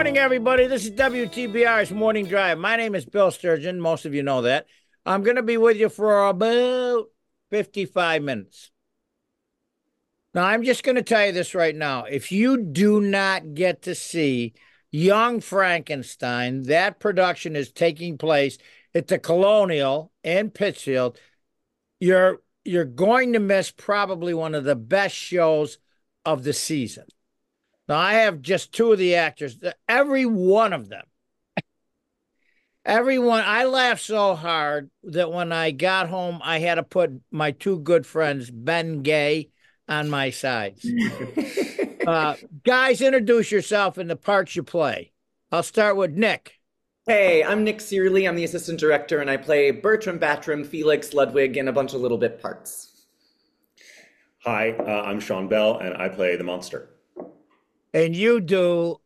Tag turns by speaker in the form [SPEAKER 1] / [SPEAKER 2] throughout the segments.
[SPEAKER 1] morning, everybody. This is WTBR's Morning Drive. My name is Bill Sturgeon. Most of you know that. I'm going to be with you for about 55 minutes. Now, I'm just going to tell you this right now. If you do not get to see Young Frankenstein, that production is taking place at the Colonial in Pittsfield. You're going to miss probably one of the best shows of the season. Now, I have just two of the actors, every one of them. Everyone, I laughed so hard that when I got home, I had to put my two good friends, Ben Gay, on my sides. Guys, introduce yourself and the parts you play. I'll start with Nick.
[SPEAKER 2] Hey, I'm Nick Searley. I'm the assistant director, and I play Bertram, Batram, Felix, Ludwig, and a bunch of little bit parts.
[SPEAKER 3] Hi, I'm Sean Bell, and I play the monster.
[SPEAKER 1] And you do.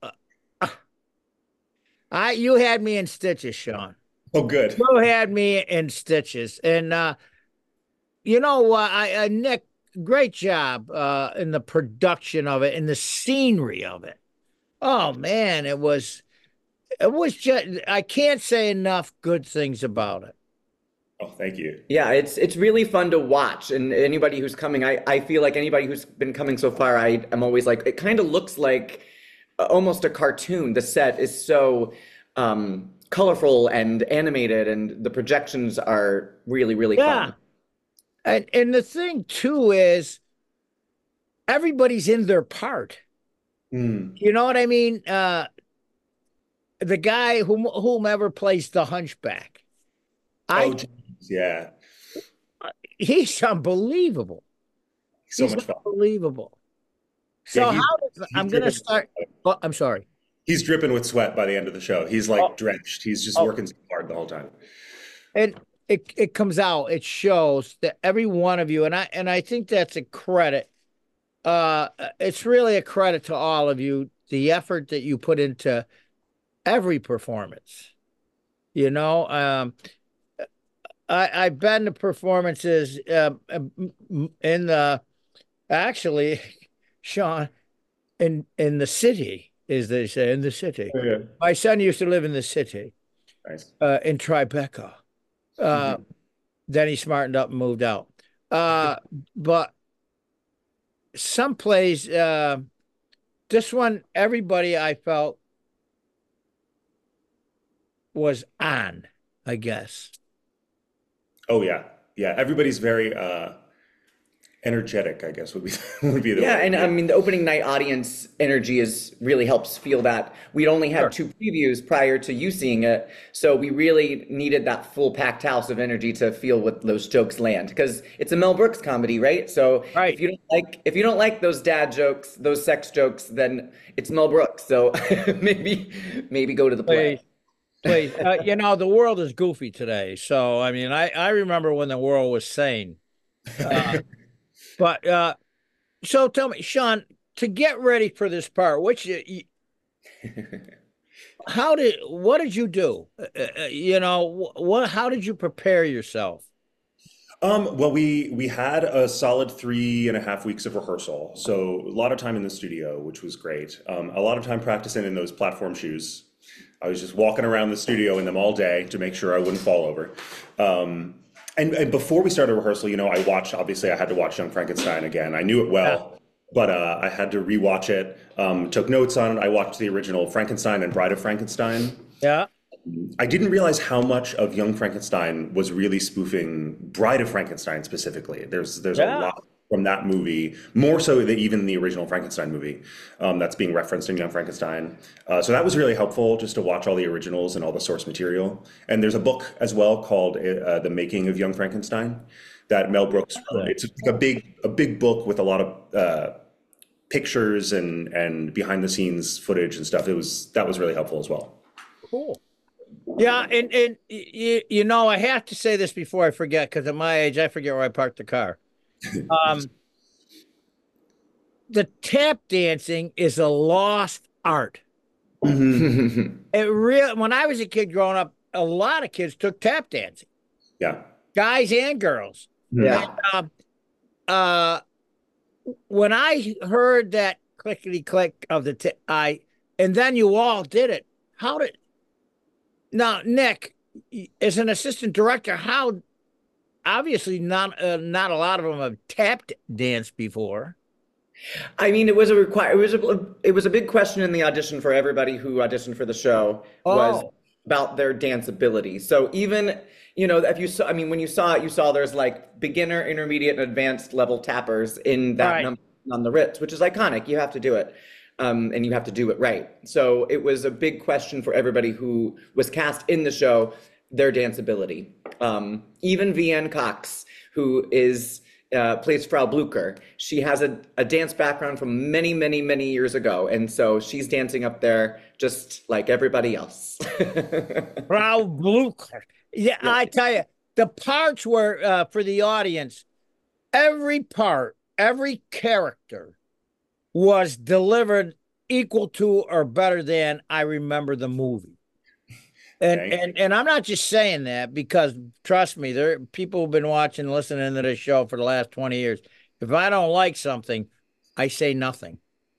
[SPEAKER 1] You had me in stitches, Sean.
[SPEAKER 3] Oh, good.
[SPEAKER 1] You had me in stitches, and you know what, Nick, great job in the production of it and the scenery of it. Oh man, it was just, I can't say enough good things about it.
[SPEAKER 3] Oh, thank you.
[SPEAKER 2] Yeah, it's really fun to watch, and anybody who's coming, I feel like anybody who's been coming so far, I'm always like, it kind of looks like almost a cartoon. The set is so colorful and animated, and the projections are really, really fun.
[SPEAKER 1] And the thing too is everybody's in their part. You know what I mean? The guy whomever plays the Hunchback.
[SPEAKER 3] Yeah.
[SPEAKER 1] He's unbelievable.
[SPEAKER 3] So much fun.
[SPEAKER 1] Unbelievable. So
[SPEAKER 3] Yeah,
[SPEAKER 1] I'm going to start. Oh, I'm sorry.
[SPEAKER 3] He's dripping with sweat by the end of the show. He's like drenched. He's just working so hard the whole time.
[SPEAKER 1] And it comes out. It shows that every one of you, and I think that's a credit. It's really a credit to all of you, the effort that you put into every performance. You know, I've been to performances in the actually, Sean, in the city, as they say, in the city.
[SPEAKER 3] Oh, yeah.
[SPEAKER 1] My son used to live in the city,
[SPEAKER 3] Nice.
[SPEAKER 1] in Tribeca. Then he smartened up and moved out. But some plays, this one, everybody I felt was on, I guess.
[SPEAKER 3] Oh, yeah. Yeah. Everybody's very energetic, I guess, would be the
[SPEAKER 2] Yeah,
[SPEAKER 3] word.
[SPEAKER 2] and I mean, the opening night audience energy really helps feel that. We'd only had two previews prior to you seeing it, so we really needed that full packed house of energy to feel what those jokes land, because it's a Mel Brooks comedy, right? So
[SPEAKER 1] Right.
[SPEAKER 2] if you don't like those dad jokes, those sex jokes, then it's Mel Brooks. So maybe go to the play.
[SPEAKER 1] Please. You know, the world is goofy today. So, I mean, I remember when the world was sane. But so tell me, Sean, to get ready for this part, what did you do? You know, how did you prepare yourself?
[SPEAKER 3] Well, we had a solid 3.5 weeks of rehearsal, so a lot of time in the studio, which was great. A lot of time practicing in those platform shoes. I was just walking around the studio in them all day to make sure I wouldn't fall over. And before we started rehearsal, you know, obviously I had to watch Young Frankenstein again. I knew it well, but I had to rewatch it, took notes on it. I watched the original Frankenstein and Bride of Frankenstein.
[SPEAKER 1] Yeah.
[SPEAKER 3] I didn't realize how much of Young Frankenstein was really spoofing Bride of Frankenstein specifically. There's a lot from that movie, more so than even the original Frankenstein movie, that's being referenced in Young Frankenstein. So that was really helpful, just to watch all the originals and all the source material. And there's a book as well called The Making of Young Frankenstein that Mel Brooks wrote. It's like a big book with a lot of pictures and behind the scenes footage and stuff. That was really helpful as well.
[SPEAKER 1] Cool. Yeah, and you know, I have to say this before I forget, because at my age, I forget where I parked the car. The tap dancing is a lost art. When I was a kid growing up, a lot of kids took tap dancing.
[SPEAKER 3] Yeah.
[SPEAKER 1] Guys and girls.
[SPEAKER 2] Yeah.
[SPEAKER 1] And, when I heard that clickety click of the and then you all did it. How did now, Nick, as an assistant director, how obviously not a lot of them have tapped dance before.
[SPEAKER 2] I mean, it was a require. It was a big question in the audition for everybody who auditioned for the show was
[SPEAKER 1] Oh,
[SPEAKER 2] about their dance ability. So even, you know, if you saw, I mean, when you saw it, you saw there's like beginner, intermediate, and advanced level tappers in that
[SPEAKER 1] right.
[SPEAKER 2] number on the Ritz, which is iconic. You have to do it, and you have to do it right. So it was a big question for everybody who was cast in the show, their dance ability. Even Vianne Cox, who is plays Frau Blucher. She has a dance background from many, many, many years ago. And so she's dancing up there just like everybody else.
[SPEAKER 1] Frau Blucher. Yeah,
[SPEAKER 2] Yeah.
[SPEAKER 1] I tell you, the parts were for the audience. Every part, every character was delivered equal to or better than I remember the movie. And
[SPEAKER 3] Okay.
[SPEAKER 1] and I'm not just saying that because trust me, there people have been watching, listening to this show for the last 20 years. If I don't like something, I say nothing.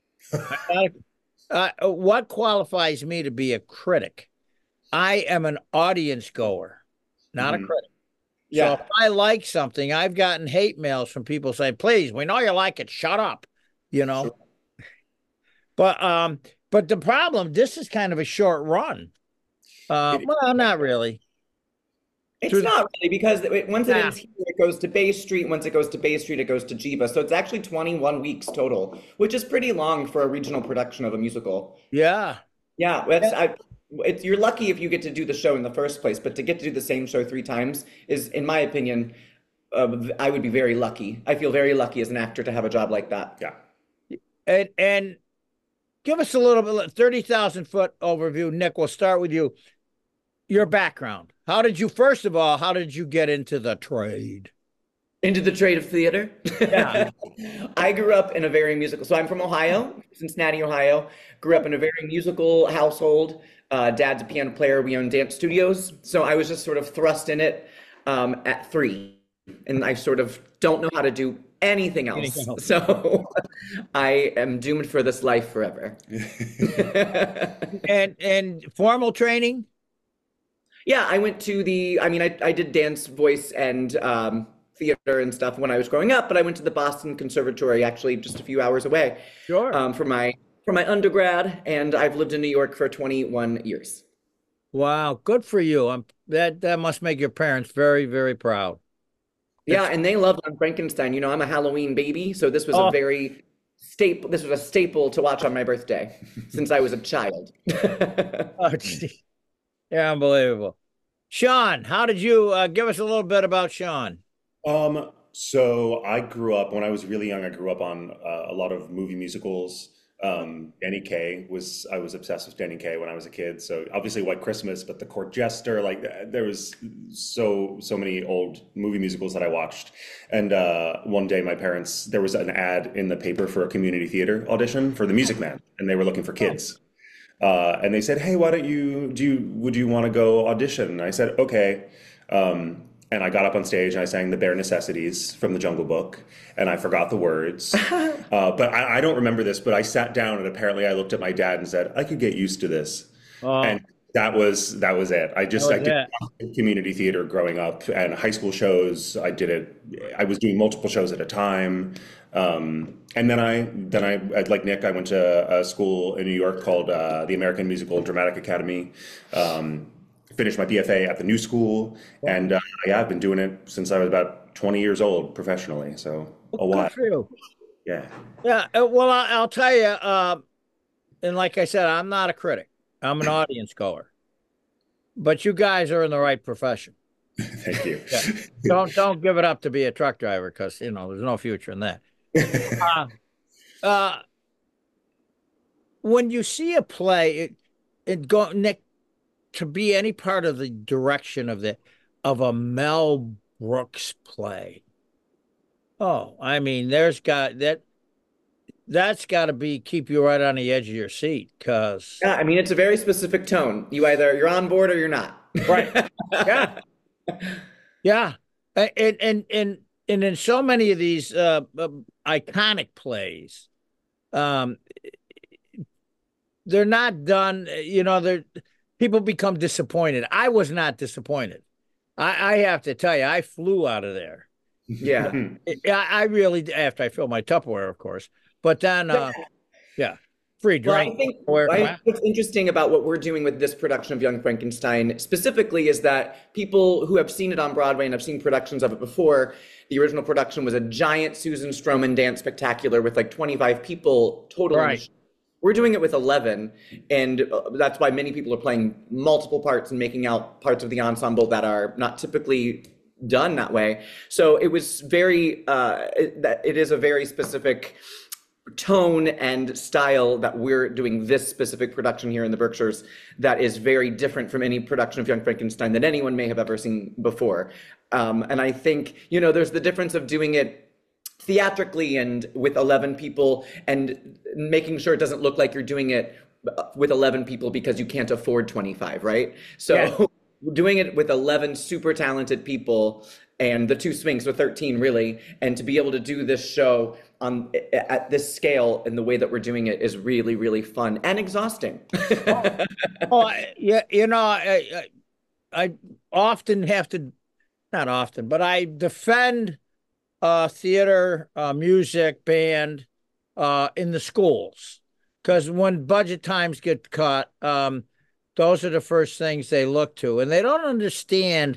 [SPEAKER 1] What qualifies me to be a critic? I am an audience goer, not a
[SPEAKER 3] Mhm.
[SPEAKER 1] critic. So if
[SPEAKER 2] Yeah.
[SPEAKER 1] I like something, I've gotten hate mails from people saying, "Please, we know you like it. Shut up," you know.
[SPEAKER 3] Sure.
[SPEAKER 1] But but the problem, this is kind of a short run.
[SPEAKER 3] It,
[SPEAKER 1] Well, not really.
[SPEAKER 2] It's
[SPEAKER 1] Through the
[SPEAKER 2] not really because once it
[SPEAKER 1] yeah,
[SPEAKER 2] ends here, it goes to Bay Street. Once it goes to Bay Street, it goes to Jiva. So it's actually 21 weeks total, which is pretty long for a regional production of a musical.
[SPEAKER 1] yeah.
[SPEAKER 2] Yeah, you're lucky if you get to do the show in the first place, but to get to do the same show three times is, in my opinion, I would be very lucky. I feel very lucky as an actor to have a job like that.
[SPEAKER 3] yeah.
[SPEAKER 1] And give us a little bit 30,000 foot overview. Nick, we'll start with you. Your background. How did you, first of all, how did you get into the trade?
[SPEAKER 2] Into the trade of theater.
[SPEAKER 1] Yeah.
[SPEAKER 2] I grew up in a very musical. So I'm from Ohio, Cincinnati, Ohio. Grew up in a very musical household. Dad's a piano player. We own dance studios. So I was just sort of thrust in it at 3. And I sort of don't know how to do anything else. So I am doomed for this life forever.
[SPEAKER 1] And formal training?
[SPEAKER 2] Yeah, I went to I mean, I did dance, voice, and theater and stuff when I was growing up, but I went to the Boston Conservatory, actually just a few hours away,
[SPEAKER 1] Sure.
[SPEAKER 2] For my undergrad, and I've lived in New York for 21 years.
[SPEAKER 1] Wow, good for you. That must make your parents very, very proud.
[SPEAKER 2] Yeah,
[SPEAKER 1] It's
[SPEAKER 2] and they loved on Frankenstein. You know, I'm a Halloween baby, so this was a
[SPEAKER 1] oh,
[SPEAKER 2] very staple. This was a staple to watch on my birthday since I was a child.
[SPEAKER 1] oh gee. Yeah, unbelievable. Sean, how did you give us a little bit about Sean?
[SPEAKER 3] So I grew up when I was really young. I grew up on a lot of movie musicals. Danny Kaye was I was obsessed with Danny Kaye when I was a kid. So obviously White Christmas, but The Court Jester, like there was so many old movie musicals that I watched. And one day my parents there was an ad in the paper for a community theater audition for The Music Man, and they were looking for
[SPEAKER 1] Oh,
[SPEAKER 3] kids. And they said, "Hey, why don't would you want to go audition?" And I said, "Okay." And I got up on stage and I sang The Bare Necessities from the Jungle Book, and I forgot the words. But I don't remember this, but I sat down and apparently I looked at my dad and said, "I could get used to this."
[SPEAKER 1] oh,
[SPEAKER 3] And that was it.
[SPEAKER 1] that
[SPEAKER 3] I
[SPEAKER 1] was
[SPEAKER 3] did
[SPEAKER 1] it.
[SPEAKER 3] community theater growing up and high school shows. I did it. I was doing multiple shows at a time. And like Nick, I went to a school in New York called the American Musical and Dramatic Academy. Finished my BFA at the New School, and yeah, I've been doing it since I was about 20 years old professionally. So a
[SPEAKER 1] Good
[SPEAKER 3] while.
[SPEAKER 1] for you.
[SPEAKER 3] Yeah.
[SPEAKER 1] Yeah. Well, I'll tell you. And like I said, I'm not a critic. I'm an audience goer. But you guys are in the right profession.
[SPEAKER 3] Thank you.
[SPEAKER 1] Yeah. Don't give it up to be a truck driver because there's no future in that. Uh, uh, when you see a play, it go Nick to be any part of the direction of a Mel Brooks play. Oh, I mean, that's got to be keep you right on the edge of your seat because
[SPEAKER 2] Yeah, I mean, it's a very specific tone. You're on board or you're not.
[SPEAKER 1] right, yeah, yeah, and in so many of these iconic plays, um, they're not done. You know, they're people become disappointed. I was not disappointed. I have to tell you, I flew out of there.
[SPEAKER 2] Yeah.
[SPEAKER 1] I really after I filled my Tupperware, of course. But then, yeah, free
[SPEAKER 2] Well,
[SPEAKER 1] drink. Where,
[SPEAKER 2] I think what's interesting about what we're doing with this production of Young Frankenstein specifically is that people who have seen it on Broadway and have seen productions of it before, the original production was a giant Susan Stroman dance spectacular with like 25 people total in the
[SPEAKER 1] right.
[SPEAKER 2] show. We're doing it with 11, and that's why many people are playing multiple parts and making out parts of the ensemble that are not typically done that way. So it was very, it is a very specific tone and style that we're doing this specific production here in the Berkshires that is very different from any production of Young Frankenstein that anyone may have ever seen before. And I think, you know, there's the difference of doing it theatrically and with 11 people and making sure it doesn't look like you're doing it with 11 people because you can't afford 25, right? So
[SPEAKER 1] Yeah.
[SPEAKER 2] doing it with 11 super talented people and the two Sphinx with 13 really, and to be able to do this show on at this scale and the way that we're doing it is really, really fun and exhausting.
[SPEAKER 1] Oh, yeah. You know, I often have to, not often, but I defend theater, music, band in the schools because when budget times get cut, those are the first things they look to, and they don't understand.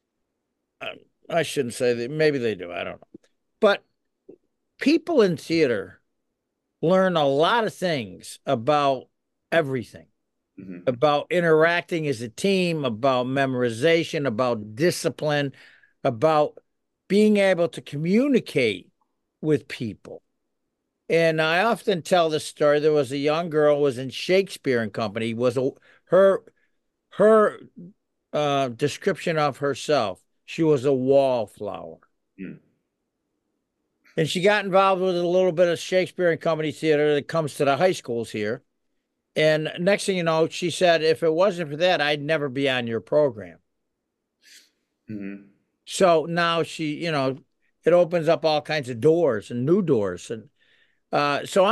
[SPEAKER 1] I shouldn't say that. Maybe they do. I don't know. But people in theater learn a lot of things about everything, about interacting as a team, about memorization, about discipline, about being able to communicate with people. And I often tell this story. There was a young girl who was in Shakespeare and Company, her her description of herself. She was a wallflower.
[SPEAKER 3] Mm.
[SPEAKER 1] And she got involved with a little bit of Shakespeare and Company theater that comes to the high schools here. And next thing you know, she said, if it wasn't for that, I'd never be on your program.
[SPEAKER 3] Mm-hmm.
[SPEAKER 1] So now she, you know, it opens up all kinds of doors and new doors. And so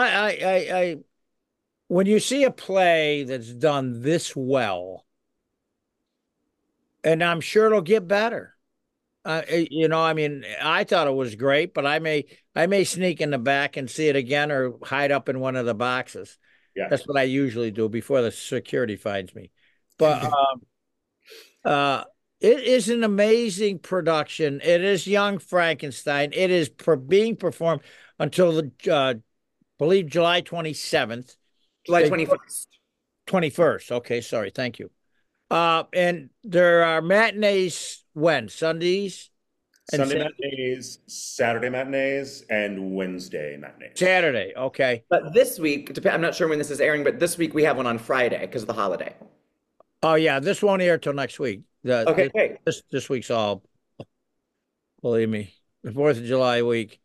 [SPEAKER 1] when you see a play that's done this well, and I'm sure it'll get better. You know, I mean, I thought it was great, but I may sneak in the back and see it again or hide up in one of the boxes.
[SPEAKER 3] Yeah.
[SPEAKER 1] That's what I usually do before the security finds me. But it is an amazing production. It is Young Frankenstein. It is being performed until the believe July 27th.
[SPEAKER 2] July 21st.
[SPEAKER 1] 21st. Okay, sorry. Thank you. And there are matinees when? Sundays? And
[SPEAKER 3] Sunday matinees, Saturday matinees, and Wednesday matinees.
[SPEAKER 1] Saturday. Okay.
[SPEAKER 2] But this week, I'm not sure when this is airing, but this week we have one on Friday because of the holiday.
[SPEAKER 1] Oh yeah, this won't air till next week.
[SPEAKER 2] Okay, great.
[SPEAKER 1] This week's all, believe me, the 4th of July week.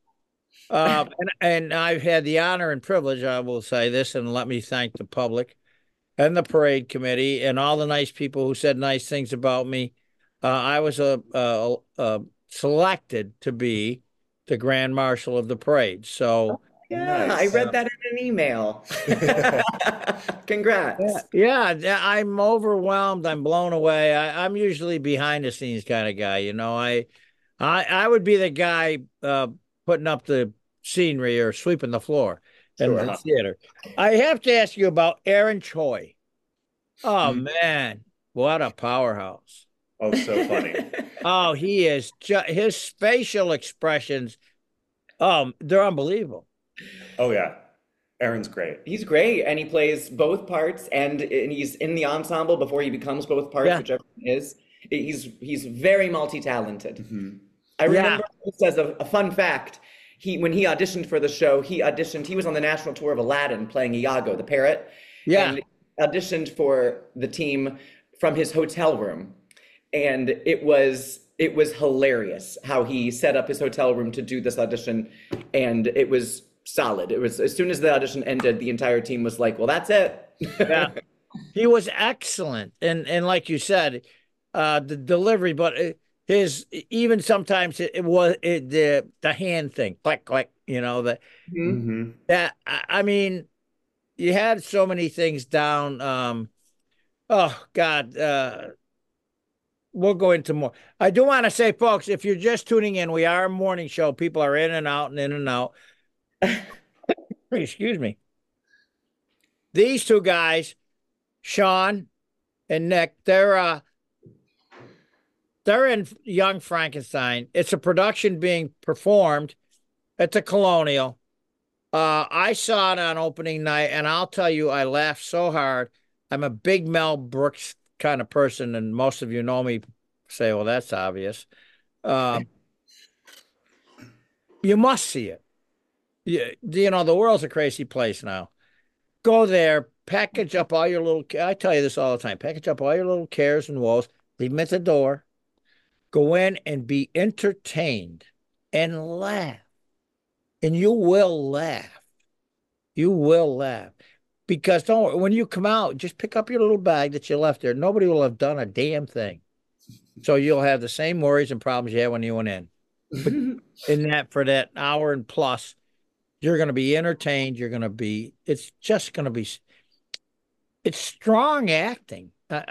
[SPEAKER 1] And I've had the honor and privilege, I will say this, and let me thank the public and the parade committee and all the nice people who said nice things about me. I was selected to be the Grand Marshal of the parade. So
[SPEAKER 2] yeah,
[SPEAKER 3] nice.
[SPEAKER 2] I read that in an email. Congrats.
[SPEAKER 1] Yeah, I'm overwhelmed. I'm blown away. I'm usually behind the scenes kind of guy. You know, I would be the guy putting up the scenery or sweeping the floor in the theater. I have to ask you about Aaron Choi. Oh man, what a powerhouse!
[SPEAKER 3] Oh, so funny.
[SPEAKER 1] Oh, he is his facial expressions. They're unbelievable.
[SPEAKER 3] Oh yeah, Aaron's great.
[SPEAKER 2] He's great, and he plays both parts, and he's in the ensemble before he becomes both parts, whichever he is. He's very multi-talented.
[SPEAKER 3] Mm-hmm.
[SPEAKER 2] I remember this as a fun fact. When he auditioned for the show, he was on the national tour of Aladdin playing Iago, the parrot.
[SPEAKER 1] Yeah.
[SPEAKER 2] And auditioned for the team from his hotel room. And it was hilarious how he set up his hotel room to do this audition. And it was solid. It was, as soon as the audition ended, the entire team was like, well, that's it.
[SPEAKER 1] Yeah. He was excellent. And like you said, the delivery, but his, even sometimes it was the hand thing, click, click, you know, that,
[SPEAKER 3] Mm-hmm.
[SPEAKER 1] I mean, you had so many things down. Oh God, we'll go into more. I do want to say, folks, if you're just tuning in, we are a morning show. People are in and out and in and out. Excuse me. These two guys, Sean and Nick, they're in Young Frankenstein. It's a production being performed at the Colonial. I saw it on opening night, and I'll tell you, I laughed so hard. I'm a big Mel Brooks kind of person, and most of you know me. Say, well, that's obvious. Um, you must see it. You know, the world's a crazy place now. Go there, package up all your little. I tell you this all the time. Package up all your little cares and woes. Leave them at the door. Go in and be entertained and laugh, and you will laugh. You will laugh. Because don't worry, when you come out, just pick up your little bag that you left there. Nobody will have done a damn thing. So you'll have the same worries and problems you had when you went in. But in that for that hour and plus, you're going to be entertained. It's just going to be, it's strong acting.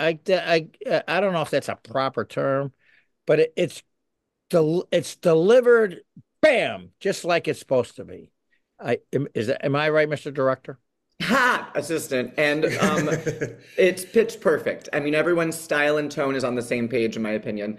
[SPEAKER 1] I don't know if that's a proper term, but it's delivered, bam, just like it's supposed to be. Am I right, Mr. Director?
[SPEAKER 2] Ha! Assistant. And it's pitch perfect. I mean, everyone's style and tone is on the same page, in my opinion.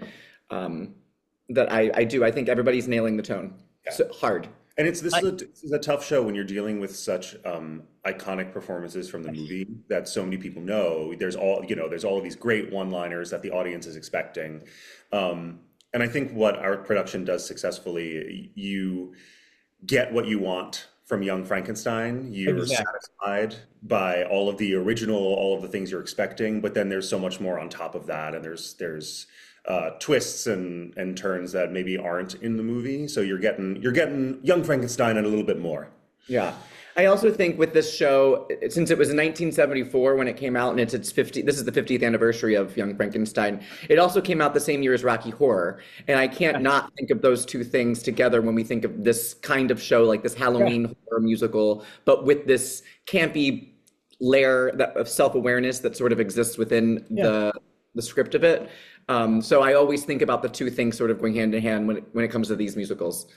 [SPEAKER 2] That I do. I think everybody's nailing the tone.
[SPEAKER 3] Yeah.
[SPEAKER 2] So hard.
[SPEAKER 3] And this is a tough show when you're dealing with such iconic performances from the movie that so many people know. There's all of these great one-liners that the audience is expecting. And I think what our production does successfully, you get what you want from Young Frankenstein. You're
[SPEAKER 1] Exactly.
[SPEAKER 3] satisfied by all of the original, all of the things you're expecting, but then there's so much more on top of that, and there's twists and turns that maybe aren't in the movie. So you're getting Young Frankenstein and a little bit more.
[SPEAKER 2] Yeah. I also think with this show, since it was in 1974 when it came out, and this is the 50th anniversary of Young Frankenstein. It also came out the same year as Rocky Horror, and I can't not think of those two things together when we think of this kind of show, like this Halloween horror musical, but with this campy layer of self-awareness that sort of exists within the script of it. So I always think about the two things sort of going hand in hand when it comes to these musicals.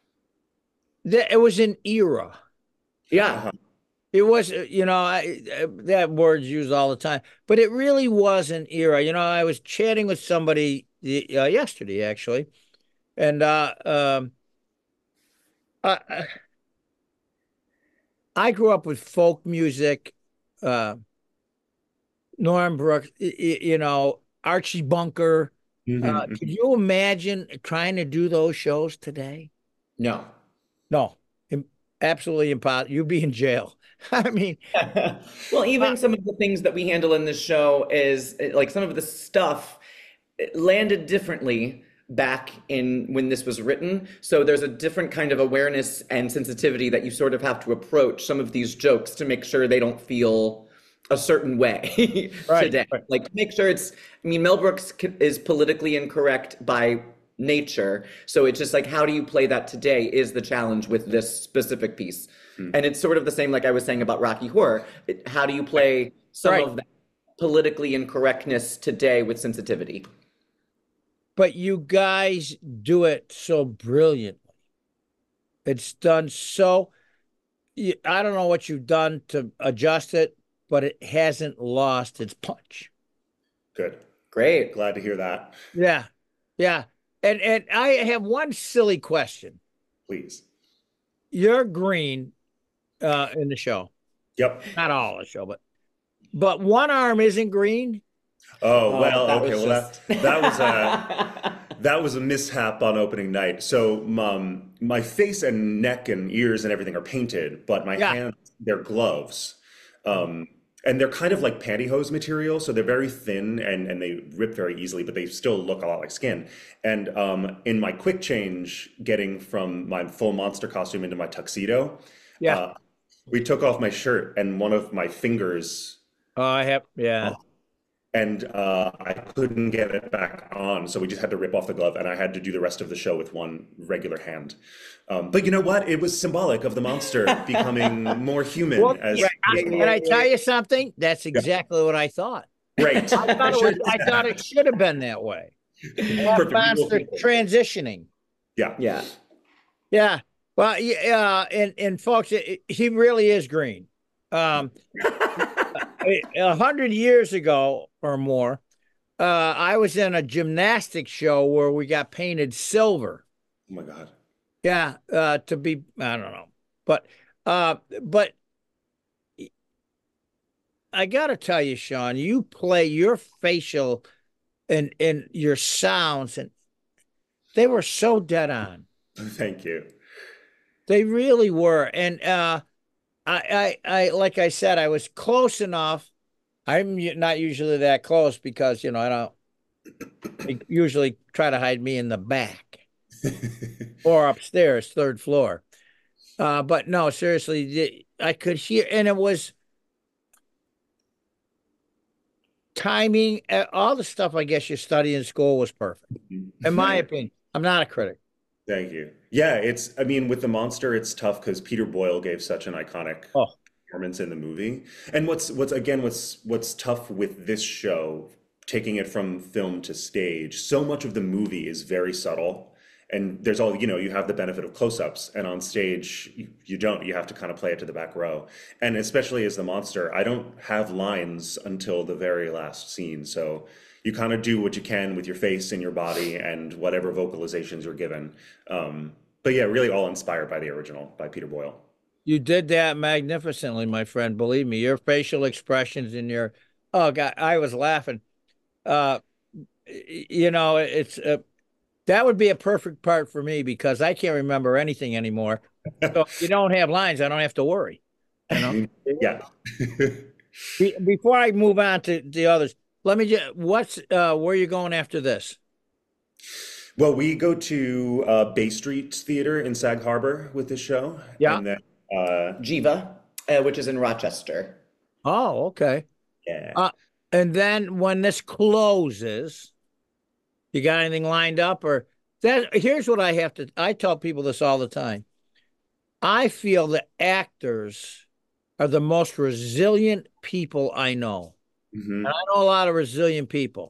[SPEAKER 1] It was an era.
[SPEAKER 2] Yeah.
[SPEAKER 1] It was, that word's used all the time, but it really was an era. I was chatting with somebody yesterday, actually, and I grew up with folk music, Norm Brooks, Archie Bunker. Could you imagine trying to do those shows today?
[SPEAKER 2] No.
[SPEAKER 1] No, absolutely impossible. You'd be in jail. I mean,
[SPEAKER 2] Well, even some of the things that we handle in this show is like some of the stuff landed differently back in when this was written. So there's a different kind of awareness and sensitivity that you sort of have to approach some of these jokes to make sure they don't feel a certain way today.
[SPEAKER 1] Right.
[SPEAKER 2] Like make sure Mel Brooks is politically incorrect by nature. So it's just like, how do you play that today is the challenge with this specific piece. And it's sort of the same, like I was saying about Rocky Horror. How do you play some of that politically incorrectness today with sensitivity?
[SPEAKER 1] But you guys do it so brilliantly. It's done so. I don't know what you've done to adjust it, but it hasn't lost its punch.
[SPEAKER 3] Good.
[SPEAKER 2] Great.
[SPEAKER 3] Glad to hear that.
[SPEAKER 1] Yeah. Yeah. And I have one silly question.
[SPEAKER 3] Please.
[SPEAKER 1] You're green in the show.
[SPEAKER 3] Yep.
[SPEAKER 1] Not all the show, but one arm isn't green.
[SPEAKER 3] Oh, well,
[SPEAKER 2] that
[SPEAKER 3] okay.
[SPEAKER 2] was
[SPEAKER 3] Well,
[SPEAKER 2] just-
[SPEAKER 3] that was a mishap on opening night. So my face and neck and ears and everything are painted, but my hands, they're gloves. And they're kind of like pantyhose material, so they're very thin and they rip very easily, but they still look a lot like skin. And in my quick change, getting from my full monster costume into my tuxedo, we took off my shirt and one of my fingers.
[SPEAKER 1] Oh, I have, yeah.
[SPEAKER 3] and I couldn't get it back on, so we just had to rip off the glove, and I had to do the rest of the show with one regular hand. But you know what? It was symbolic of the monster becoming more human
[SPEAKER 1] Well,
[SPEAKER 3] as.
[SPEAKER 1] can I tell you something? That's exactly what I thought.
[SPEAKER 3] Great.
[SPEAKER 1] I thought it should have been that way.
[SPEAKER 3] Perfect.
[SPEAKER 1] Monster transitioning.
[SPEAKER 3] Yeah.
[SPEAKER 2] Yeah.
[SPEAKER 1] Yeah. Well, yeah, and folks, he really is green. 100 years ago or more, I was in a gymnastics show where we got painted silver.
[SPEAKER 3] Oh my God.
[SPEAKER 1] Yeah, to be, I don't know, but I gotta tell you, Sean, you play your facial and your sounds, and they were so dead on.
[SPEAKER 3] Thank you.
[SPEAKER 1] They really were, and I like I said, I was close enough. I'm not usually that close because I don't. They usually try to hide me in the back or upstairs, third floor. But no, seriously, I could hear, and it was timing. All the stuff I guess you study in school was perfect, in my opinion. I'm not a critic.
[SPEAKER 3] Thank you. Yeah, I mean, with the monster, it's tough because Peter Boyle gave such an iconic
[SPEAKER 1] Oh,
[SPEAKER 3] performance in the movie. And what's tough with this show, taking it from film to stage, so much of the movie is very subtle. And there's you have the benefit of close-ups, and on stage, you don't. You have to kind of play it to the back row. And especially as the monster, I don't have lines until the very last scene. So you kind of do what you can with your face and your body and whatever vocalizations you're given. But yeah, really all inspired by the original, by Peter Boyle.
[SPEAKER 1] you did that magnificently, my friend. Believe me, your facial expressions and your oh God, I was laughing. Uh, it's that would be a perfect part for me because I can't remember anything anymore. So if you don't have lines, I don't have to worry.
[SPEAKER 3] Yeah.
[SPEAKER 1] Before I move on to the others, let me just where are you going after this?
[SPEAKER 3] Well, we go to Bay Street Theater in Sag Harbor with this show.
[SPEAKER 1] Yeah.
[SPEAKER 3] And then,
[SPEAKER 2] Jiva, which is in Rochester.
[SPEAKER 1] Oh, okay.
[SPEAKER 3] yeah.
[SPEAKER 1] And then when this closes, you got anything lined up or that? Here's what I tell people this all the time. I feel the actors are the most resilient people I know.
[SPEAKER 3] Mhm.
[SPEAKER 1] And I know a lot of resilient people.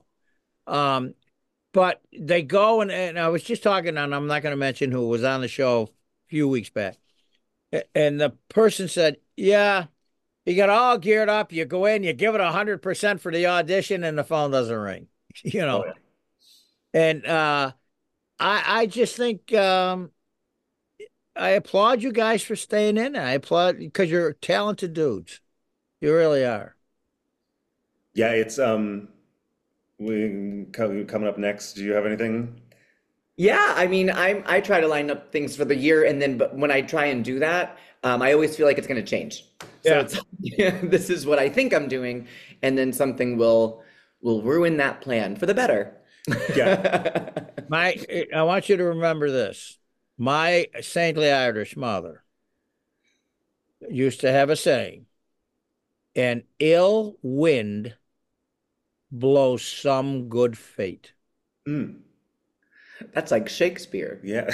[SPEAKER 1] But they go and I was just talking, and I'm not going to mention who was on the show a few weeks back. And the person said, yeah, you get all geared up, you go in, you give it 100% for the audition, and the phone doesn't ring.
[SPEAKER 3] Oh, yeah.
[SPEAKER 1] And I just think I applaud you guys for staying in. I applaud because you're talented dudes. You really are.
[SPEAKER 3] Yeah, it's coming up next. Do you have anything?
[SPEAKER 2] Yeah, I mean, I try to line up things for the year, and then but when I try and do that, I always feel like it's going to change. So
[SPEAKER 1] Yeah.
[SPEAKER 2] it's this is what I think I'm doing, and then something will ruin that plan for the better.
[SPEAKER 3] Yeah.
[SPEAKER 1] I want you to remember this. My saintly Irish mother used to have a saying, an ill wind blows some good fate.
[SPEAKER 3] Mm,
[SPEAKER 2] That's like Shakespeare.
[SPEAKER 3] yeah.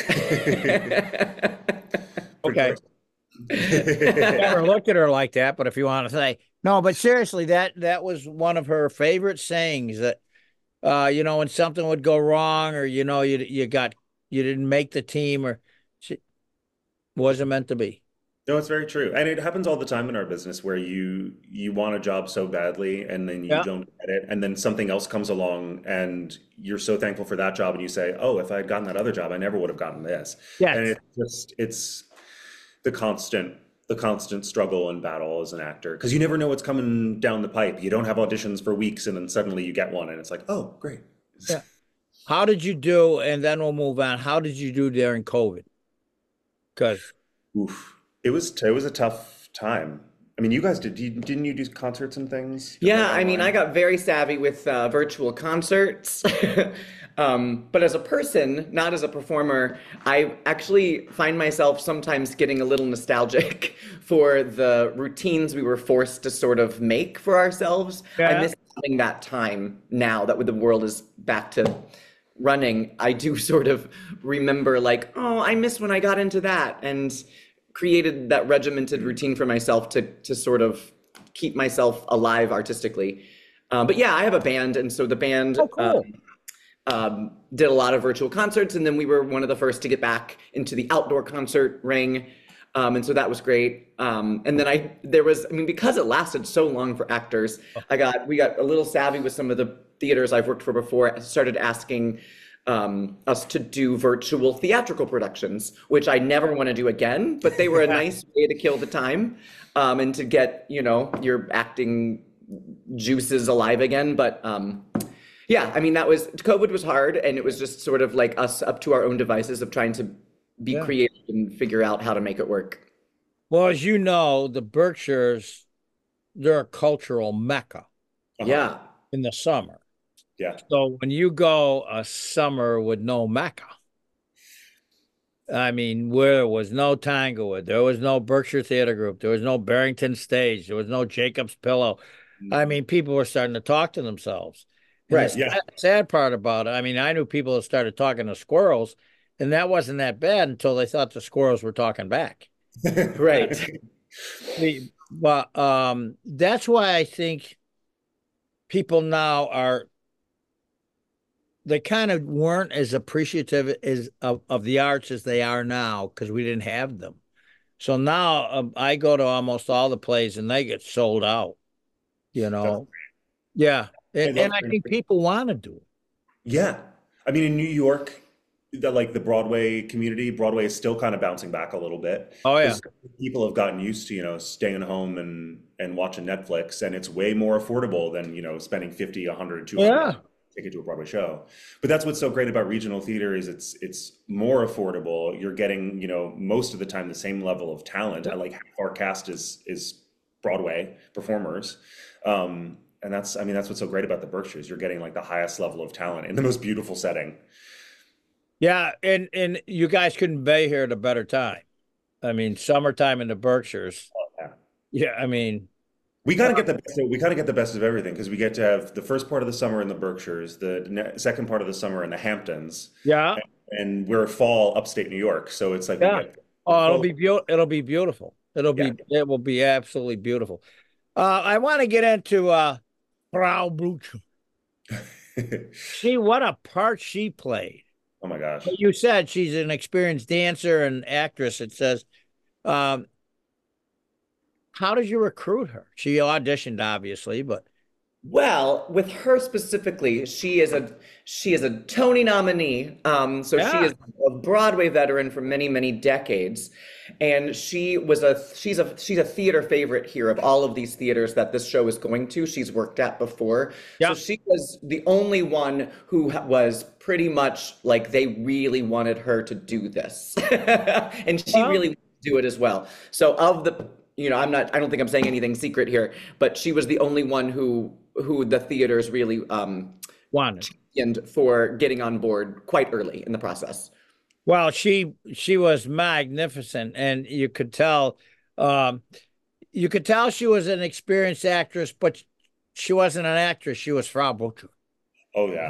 [SPEAKER 1] Okay. Never looked at her like that, but if you want to say no, but seriously, that was one of her favorite sayings that when something would go wrong or you didn't make the team or it wasn't meant to be.
[SPEAKER 3] No, it's very true. And it happens all the time in our business where you want a job so badly and then you
[SPEAKER 1] Yeah.
[SPEAKER 3] don't get it. And then something else comes along and you're so thankful for that job and you say, oh, if I had gotten that other job, I never would have gotten this.
[SPEAKER 1] Yes.
[SPEAKER 3] And it's the constant struggle and battle as an actor because you never know what's coming down the pipe. You don't have auditions for weeks and then suddenly you get one and it's like, oh, great.
[SPEAKER 1] Yeah. How did you do? And then we'll move on. How did you do during COVID? Because
[SPEAKER 3] Oof. It was a tough time. I mean, you guys didn't you do concerts and things?
[SPEAKER 2] Yeah,
[SPEAKER 3] Like
[SPEAKER 2] I mean,
[SPEAKER 3] online?
[SPEAKER 2] I got very savvy with virtual concerts. But as a person, not as a performer, I actually find myself sometimes getting a little nostalgic for the routines we were forced to sort of make for ourselves. I
[SPEAKER 1] Yeah.
[SPEAKER 2] miss having that time now that the world is back to running, I do sort of remember like, oh, I miss when I got into that, and created that regimented routine for myself to sort of keep myself alive artistically. But yeah, I have a band, and so the band
[SPEAKER 1] Oh, cool.
[SPEAKER 2] did a lot of virtual concerts, and then we were one of the first to get back into the outdoor concert ring. And so that was great. And then because it lasted so long for actors, we got a little savvy with some of the theaters I've worked for before. I started asking us to do virtual theatrical productions, which I never want to do again, but they were a nice way to kill the time, and to get, your acting juices alive again. But yeah, I mean, COVID was hard, and it was just sort of like us up to our own devices of trying to be creative and figure out how to make it work.
[SPEAKER 1] Well, as you know, the Berkshires, they're a cultural mecca
[SPEAKER 2] Yeah.
[SPEAKER 1] in the summer.
[SPEAKER 3] Yeah.
[SPEAKER 1] So when you go a summer with no Mecca, I mean, where there was no Tanglewood, there was no Berkshire Theater Group, there was no Barrington Stage, there was no Jacob's Pillow. I mean, people were starting to talk to themselves. And
[SPEAKER 2] Right.
[SPEAKER 1] the
[SPEAKER 3] Yeah.
[SPEAKER 1] sad part about it, I mean, I knew people that started talking to squirrels, and that wasn't that bad until they thought the squirrels were talking back.
[SPEAKER 2] Right.
[SPEAKER 1] But that's why I think people now they kind of weren't as appreciative of the arts as they are now, because we didn't have them. So now I go to almost all the plays and they get sold out, Yeah. And I think people want to do it.
[SPEAKER 3] Yeah. I mean, in New York, the Broadway community, Broadway is still kind of bouncing back a little bit.
[SPEAKER 1] Oh, yeah.
[SPEAKER 3] 'Cause people have gotten used to, staying home and watching Netflix, and it's way more affordable than, spending 50, 100, 200
[SPEAKER 1] Yeah.
[SPEAKER 3] ticket to a Broadway show. But that's what's so great about regional theater is it's more affordable. You're getting, most of the time the same level of talent. Like half our cast is Broadway performers. And that's what's so great about the Berkshires. You're getting like the highest level of talent in the most beautiful setting.
[SPEAKER 1] Yeah, and you guys couldn't be here at a better time. I mean, summertime in the Berkshires.
[SPEAKER 3] Yeah.
[SPEAKER 1] Yeah, I mean,
[SPEAKER 3] We kind of get the best of everything because we get to have the first part of the summer in the Berkshires, the second part of the summer in the Hamptons,
[SPEAKER 1] yeah.
[SPEAKER 3] and we're fall upstate New York. So it's like
[SPEAKER 1] Yeah.
[SPEAKER 3] we get
[SPEAKER 1] Oh, it'll
[SPEAKER 3] both.
[SPEAKER 1] be beautiful. It'll be beautiful. It will be absolutely beautiful. I want to get into Frau Blucher. What a part she played.
[SPEAKER 3] Oh my gosh.
[SPEAKER 1] You said she's an experienced dancer and actress. It says, how did you recruit her? She auditioned, obviously, but
[SPEAKER 2] Well, with her specifically, she is a Tony nominee. So she
[SPEAKER 1] yeah,
[SPEAKER 2] is a Broadway veteran for many, many decades, and she's a theater favorite here of all of these theaters that this show is going to. She's worked at before, so
[SPEAKER 1] yeah.
[SPEAKER 2] she was the only one who was pretty much like they really wanted her to do this, and she
[SPEAKER 1] Well,
[SPEAKER 2] really wanted to do it as well. So of the I don't think I'm saying anything secret here, but she was the only one who the theaters really
[SPEAKER 1] wanted.
[SPEAKER 2] championed for getting on board quite early in the process.
[SPEAKER 1] Well, she was magnificent, and um, you could tell she was an experienced actress, but she wasn't an actress. She was Frau Blucher.
[SPEAKER 3] Oh yeah.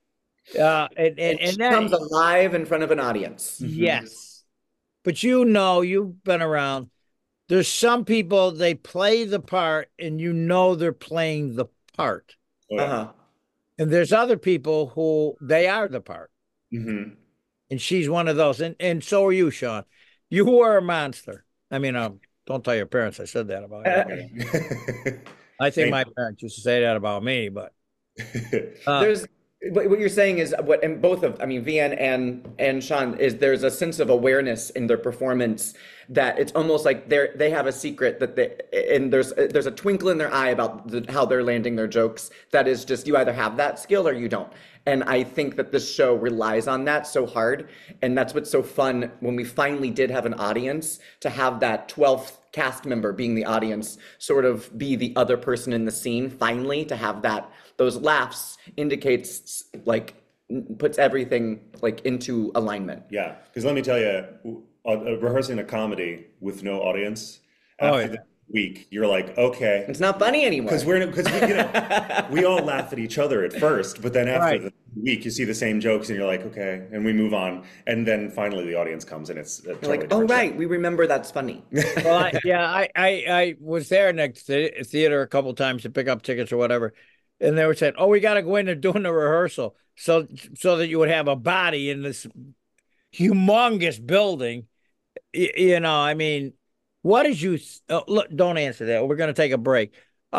[SPEAKER 2] And
[SPEAKER 1] And
[SPEAKER 2] she
[SPEAKER 1] that,
[SPEAKER 2] comes alive in front of an audience.
[SPEAKER 1] yes, but you've been around. There's some people, they play the part and they're playing the part.
[SPEAKER 3] Oh yeah.
[SPEAKER 2] Uh-huh.
[SPEAKER 1] And there's other people who they are the part.
[SPEAKER 3] Hmm.
[SPEAKER 1] And she's one of those. And so are you, Sean. You were a monster. I mean, don't tell your parents I said that about you. I think my parents used to say that about me, but
[SPEAKER 2] There's what you're saying is what, and both of, I mean, Vian and Sean, is there's a sense of awareness in their performance that it's almost like they have a secret that and there's a twinkle in their eye about how they're landing their jokes. That is just, you either have that skill or you don't. And I think that this show relies on that so hard. And that's what's so fun when we finally did have an audience, to have that 12th cast member being the audience sort of be the other person in the scene. Finally, to have those laughs indicates, like, puts everything like into alignment.
[SPEAKER 3] Yeah, because let me tell you, rehearsing a comedy with no audience
[SPEAKER 1] Oh,
[SPEAKER 3] after
[SPEAKER 1] yeah.
[SPEAKER 3] week, you're like, okay.
[SPEAKER 2] It's not funny anymore.
[SPEAKER 3] Because we all laugh at each other at first, but then after the week, you see the same jokes and you're like, okay, and we move on. And then finally the audience comes and it's a totally
[SPEAKER 2] like, oh, right, we remember that's funny.
[SPEAKER 1] Well, I was there next theater a couple times to pick up tickets or whatever. And they were saying, oh, we got to go in there doing the rehearsal so that you would have a body in this humongous building. You know, I mean, what did you look? Don't answer that. We're going to take a break.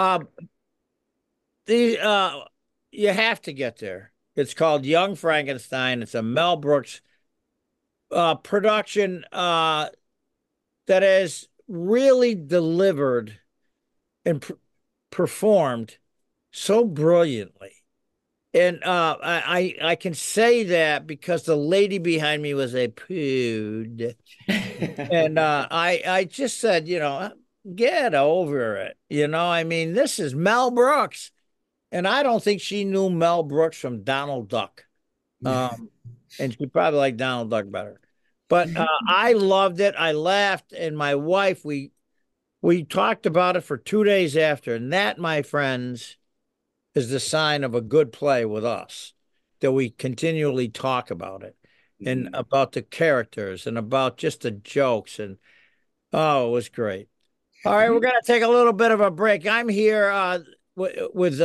[SPEAKER 1] You have to get there. It's called Young Frankenstein. It's a Mel Brooks production that is really delivered and performed so brilliantly. And I can say that because the lady behind me was a prude. And I just said, you know, get over it. You know, I mean, this is Mel Brooks. And I don't think she knew Mel Brooks from Donald Duck. And she probably liked Donald Duck better. But I loved it. I laughed. And my wife, we talked about it for 2 days after. And that, my friends, is the sign of a good play with us, that we continually talk about it and about the characters and about just the jokes. And oh, it was great. All right, we're going to take a little bit of a break. I'm here with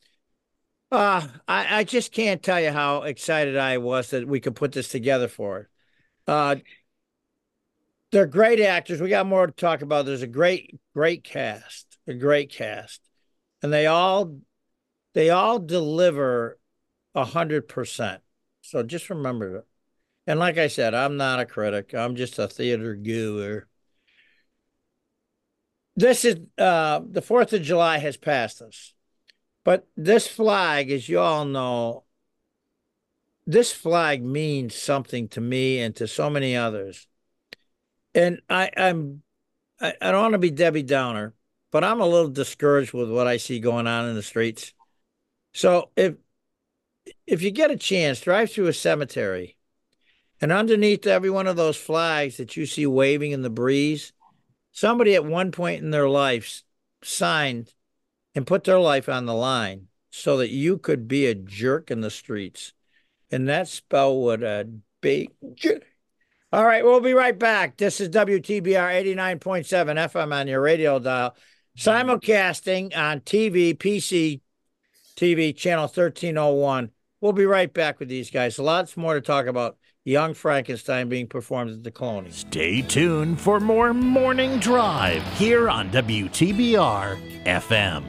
[SPEAKER 1] I just can't tell you how excited I was that we could put this together for it. They're great actors. We got more to talk about. There's a great cast, and they all deliver 100%. So just remember it. And like I said, I'm not a critic. I'm just a theater goer. This is the 4th of July has passed us. But this flag, as you all know, this flag means something to me and to so many others. And I don't want to be Debbie Downer, but I'm a little discouraged with what I see going on in the streets. So if you get a chance, drive through a cemetery, and underneath every one of those flags that you see waving in the breeze, somebody at one point in their life signed and put their life on the line so that you could be a jerk in the streets. And that spell would be. All right, we'll be right back. This is WTBR 89.7 FM on your radio dial, simulcasting on TV, PC TV, channel 1301. We'll be right back with these guys. Lots more to talk about Young Frankenstein being performed at the Colony.
[SPEAKER 4] Stay tuned for more Morning Drive here on WTBR FM.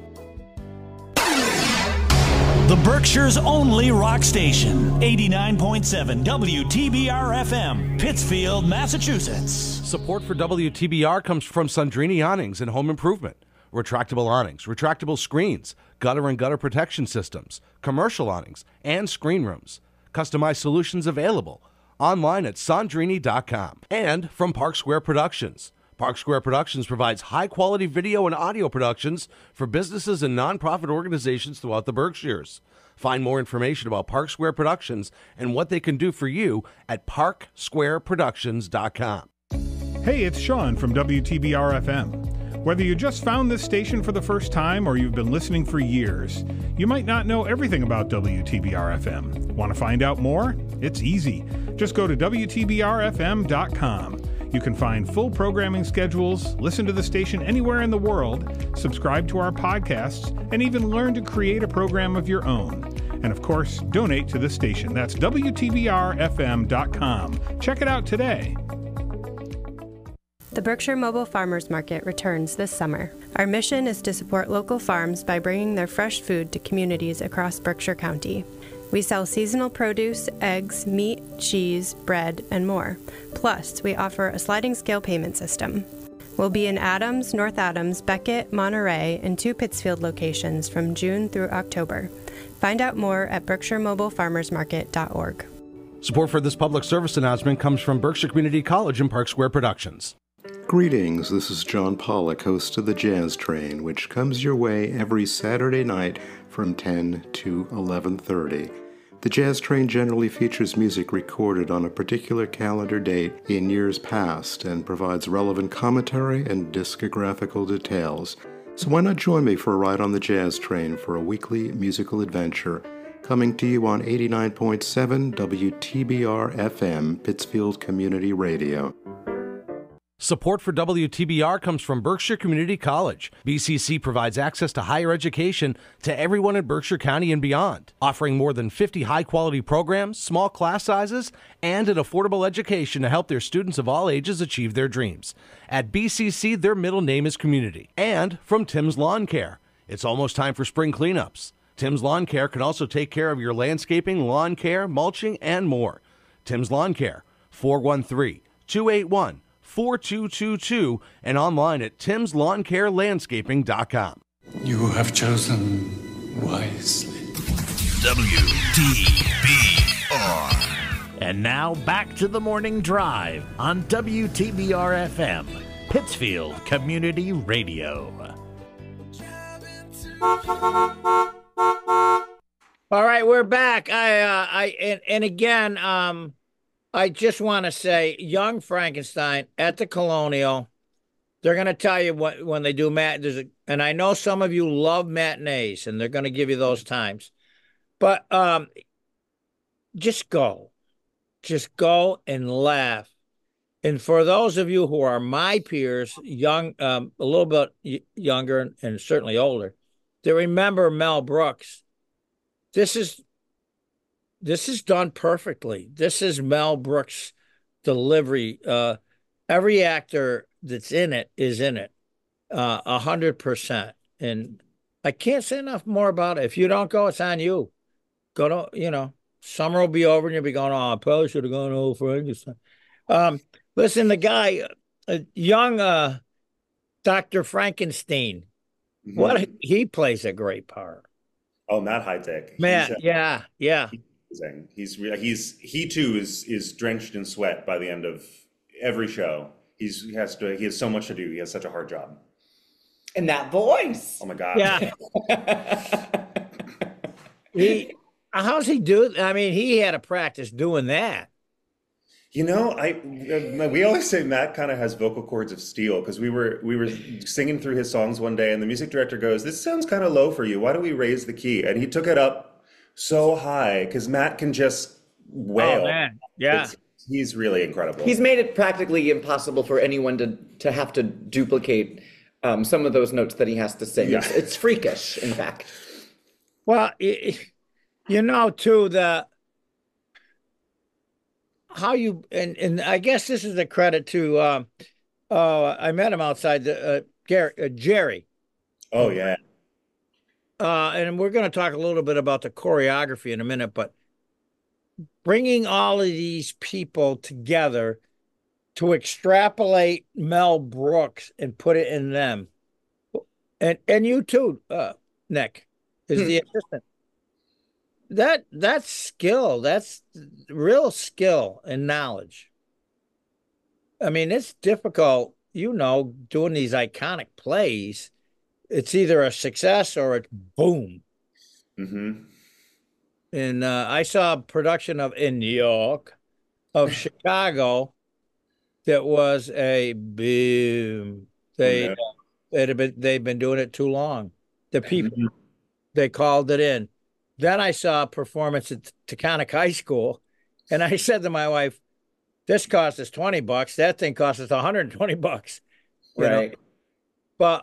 [SPEAKER 5] The Berkshire's only rock station, 89.7 WTBR FM, Pittsfield, Massachusetts.
[SPEAKER 6] Support for WTBR comes from Sandrini Awnings and Home Improvement. Retractable awnings, retractable screens, gutter and gutter protection systems, commercial awnings, and screen rooms. Customized solutions available online at Sandrini.com. And from Park Square Productions. Park Square Productions provides high-quality video and audio productions for businesses and nonprofit organizations throughout the Berkshires. Find more information about Park Square Productions and what they can do for you at parksquareproductions.com.
[SPEAKER 7] Hey, it's Sean from WTBR FM. Whether you just found this station for the first time or you've been listening for years, you might not know everything about WTBR FM. Want to find out more? It's easy. Just go to WTBRFM.com. You can find full programming schedules, listen to the station anywhere in the world, subscribe to our podcasts, and even learn to create a program of your own. And of course, donate to the station. That's WTBRFM.com. Check it out today.
[SPEAKER 8] The Berkshire Mobile Farmers Market returns this summer. Our mission is to support local farms by bringing their fresh food to communities across Berkshire County. We sell seasonal produce, eggs, meat, cheese, bread, and more. Plus, we offer a sliding scale payment system. We'll be in Adams, North Adams, Beckett, Monterey, and 2 Pittsfield locations from June through October. Find out more at berkshiremobilefarmersmarket.org.
[SPEAKER 6] Support for this public service announcement comes from Berkshire Community College and Park Square Productions.
[SPEAKER 9] Greetings, this is John Pollock, host of the Jazz Train, which comes your way every Saturday night from 10 to 11:30. The Jazz Train generally features music recorded on a particular calendar date in years past and provides relevant commentary and discographical details. So why not join me for a ride on the Jazz Train for a weekly musical adventure, coming to you on 89.7 WTBR FM, Pittsfield Community Radio.
[SPEAKER 6] Support for WTBR comes from Berkshire Community College. BCC provides access to higher education to everyone in Berkshire County and beyond, offering more than 50 high-quality programs, small class sizes, and an affordable education to help their students of all ages achieve their dreams. At BCC, their middle name is Community. And from Tim's Lawn Care. It's almost time for spring cleanups. Tim's Lawn Care can also take care of your landscaping, lawn care, mulching, and more. Tim's Lawn Care, 413-281-4222 and online at timslawncarelandscaping.com.
[SPEAKER 10] You have chosen wisely.
[SPEAKER 4] WTBR. And now back to the morning drive on WTBR FM, Pittsfield Community Radio.
[SPEAKER 1] All right, we're back. Again, I just want to say, Young Frankenstein at the Colonial, they're going to tell you when they do and I know some of you love matinees, and they're going to give you those times. But just go and laugh. And for those of you who are my peers, young, a little bit younger and certainly older, they remember Mel Brooks. This is done perfectly. This is Mel Brooks' delivery. Every actor that's in it is in it, 100%. And I can't say enough more about it. If you don't go, it's on you. Go to, summer will be over and you'll be going, oh, I probably should have gone to Old Frankenstein. Listen, the guy, young Dr. Frankenstein, he plays a great part.
[SPEAKER 3] Oh, Matt Heitek.
[SPEAKER 1] Matt, yeah.
[SPEAKER 3] He too is drenched in sweat by the end of every show. He has so much to do. He has such a hard job.
[SPEAKER 2] And that voice.
[SPEAKER 3] Oh my God.
[SPEAKER 1] Yeah. How's he do? I mean, he had to practice doing that.
[SPEAKER 3] We always say Matt kind of has vocal cords of steel, because we were singing through his songs one day and the music director goes, "This sounds kind of low for you. Why don't we raise the key?" And he took it up so high because Matt can just wail.
[SPEAKER 1] Oh, man. Yeah.
[SPEAKER 3] He's really incredible.
[SPEAKER 2] He's made it practically impossible for anyone to have to duplicate some of those notes that he has to sing. Yeah. It's freakish, in fact.
[SPEAKER 1] Well, too, how you, and I guess this is a credit to, I met him outside, Jerry.
[SPEAKER 3] Oh, yeah.
[SPEAKER 1] And we're going to talk a little bit about the choreography in a minute, but bringing all of these people together to extrapolate Mel Brooks and put it in them. And you too, Nick, is the assistant. That's skill. That's real skill and knowledge. I mean, it's difficult, doing these iconic plays. It's either a success or it's boom.
[SPEAKER 3] Mm-hmm.
[SPEAKER 1] And I saw a production in New York of Chicago that was a boom. They've been doing it too long. The people, they called it in. Then I saw a performance at Taconic High School, and I said to my wife, "This cost us $20. That thing cost us $120."
[SPEAKER 2] Right.
[SPEAKER 1] But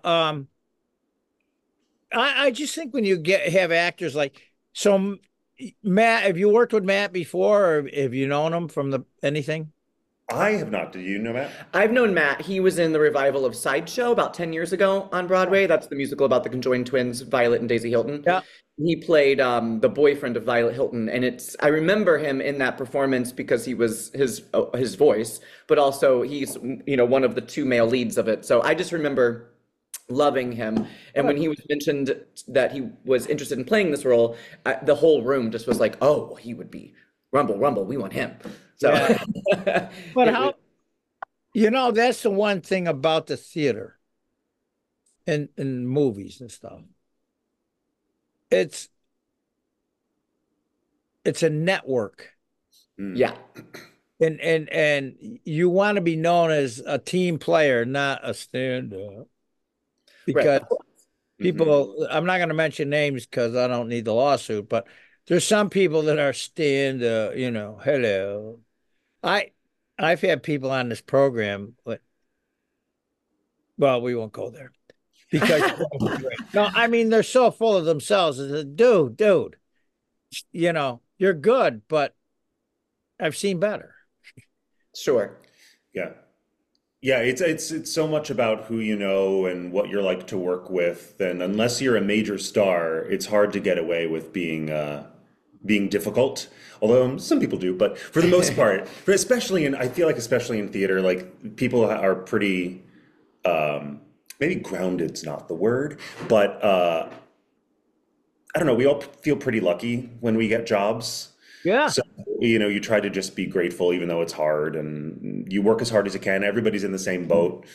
[SPEAKER 1] I just think when you have actors like, so Matt, have you worked with Matt before, or have you known him from anything?
[SPEAKER 3] I have not. Do you know Matt?
[SPEAKER 2] I've known Matt. He was in the revival of Sideshow about 10 years ago on Broadway. That's the musical about the conjoined twins, Violet and Daisy Hilton.
[SPEAKER 1] Yeah.
[SPEAKER 2] He played the boyfriend of Violet Hilton, and I remember him in that performance because he was his voice, but also he's one of the two male leads of it. So I just remember loving him. And when he was mentioned that he was interested in playing this role, the whole room just was like, "Oh, he would be Rumble, we want him." So,
[SPEAKER 1] yeah. But that's the one thing about the theater and movies and stuff. it's a network.
[SPEAKER 2] Yeah.
[SPEAKER 1] And you want to be known as a team player, not a stand-up. Because people, I'm not going to mention names because I don't need the lawsuit, but there's some people that are stand-up, hello. I've had people on this program, but well, we won't go there. Because no, I mean, they're so full of themselves. It's a, dude, you're good, but I've seen better.
[SPEAKER 2] Sure.
[SPEAKER 3] Yeah. Yeah, it's so much about who you know and what you're like to work with. And unless you're a major star, it's hard to get away with being difficult. Although some people do, but for the most part, I feel like especially in theater, like people are pretty maybe grounded's not the word, but I don't know, we all feel pretty lucky when we get jobs.
[SPEAKER 1] Yeah.
[SPEAKER 3] So, you try to just be grateful, even though it's hard, and you work as hard as you can. Everybody's in the same boat.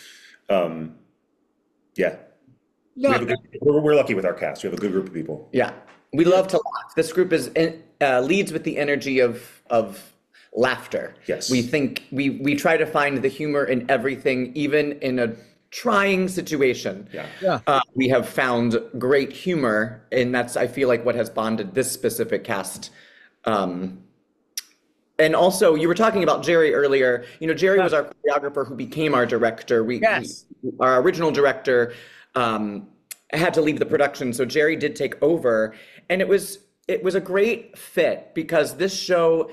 [SPEAKER 3] Yeah.
[SPEAKER 1] No,
[SPEAKER 3] We're lucky with our cast. We have a good group of people.
[SPEAKER 2] Yeah. We love to laugh. This group leads with the energy of laughter.
[SPEAKER 3] Yes.
[SPEAKER 2] We think we try to find the humor in everything, even in a trying situation.
[SPEAKER 3] Yeah.
[SPEAKER 2] We have found great humor, and that's, I feel like, what has bonded this specific cast. And also, you were talking about Jerry earlier. Jerry was our choreographer who became our director. Our original director had to leave the production, so Jerry did take over, and it was a great fit because this show,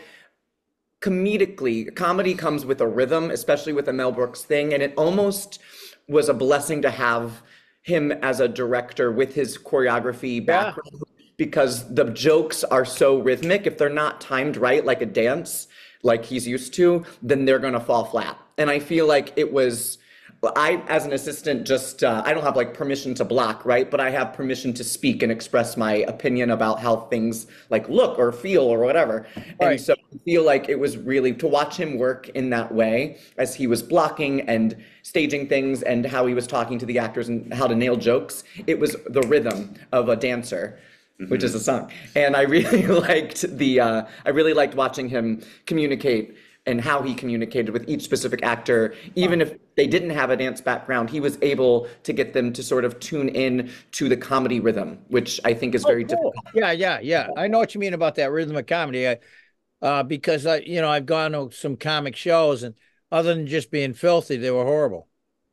[SPEAKER 2] comedy comes with a rhythm, especially with a Mel Brooks thing, and it almost was a blessing to have him as a director with his choreography background. Because the jokes are so rhythmic. If they're not timed right, like a dance, like he's used to, then they're going to fall flat. And I feel like I, as an assistant, I don't have like permission to block, right? But I have permission to speak and express my opinion about how things like look or feel or whatever.
[SPEAKER 1] Right.
[SPEAKER 2] And so I feel like it was really to watch him work in that way as he was blocking and staging things and how he was talking to the actors and how to nail jokes. It was the rhythm of a dancer. Which is a song. And I really liked watching him communicate and how he communicated with each specific actor. Even if they didn't have a dance background, he was able to get them to sort of tune in to the comedy rhythm, which I think is very difficult.
[SPEAKER 1] Yeah. I know what you mean about that rhythm of comedy. Because I've gone to some comic shows, and other than just being filthy, they were horrible.